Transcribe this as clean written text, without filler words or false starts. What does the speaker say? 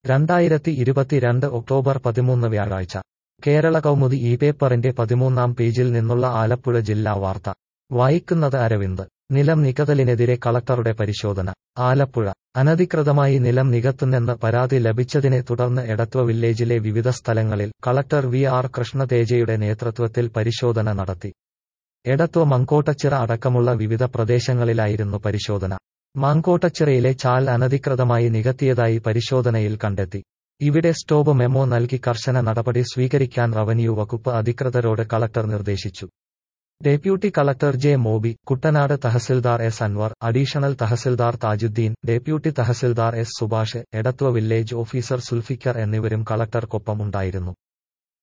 2022 October 13 വ്യാഴാഴ്ച കേരള കൗമുദി ഈ പേപ്പറിന്റെ 13-ാം പേജിൽ നിന്നുള്ള ആലപ്പുഴ ജില്ലാ വാർത്ത വായിക്കുന്നത് അരവിന്ദ്. നിലം നികത്തലിനെതിരെ കളക്ടറുടെ പരിശോധന. ആലപ്പുഴ അനധികൃതമായി നിലം നികത്തുന്നെന്ന് പരാതി ലഭിച്ചതിനെ തുടർന്ന് എടത്വ വില്ലേജിലെ വിവിധ സ്ഥലങ്ങളിൽ കളക്ടർ വി.ആർ. കൃഷ്ണതേജയുടെ നേതൃത്വത്തിൽ പരിശോധന നടത്തി. എടത്വ മങ്കോട്ടച്ചിറ അടക്കമുള്ള വിവിധ പ്രദേശങ്ങളിലായിരുന്നു പരിശോധന. മങ്കോട്ടച്ചിറയിലെ ചാൽ അനധികൃതമായി നികത്തിയതായി പരിശോധനയിൽ കണ്ടെത്തി. ഇവിടെ സ്റ്റോപ്പ് മെമ്മോ നൽകി കർശന നടപടി സ്വീകരിക്കാൻ റവന്യൂ വകുപ്പ് അധികൃതരോട് കളക്ടർ നിർദ്ദേശിച്ചു. Deputy collector J. Mobi, Kuttanad tahsildar S. Anwar, additional tahsildar Tajuddin, deputy tahsildar S. Subhash, Edathua village officer Sulfikar എന്നിവരും കളക്ടർക്കൊപ്പം ഉണ്ടായിരുന്നു.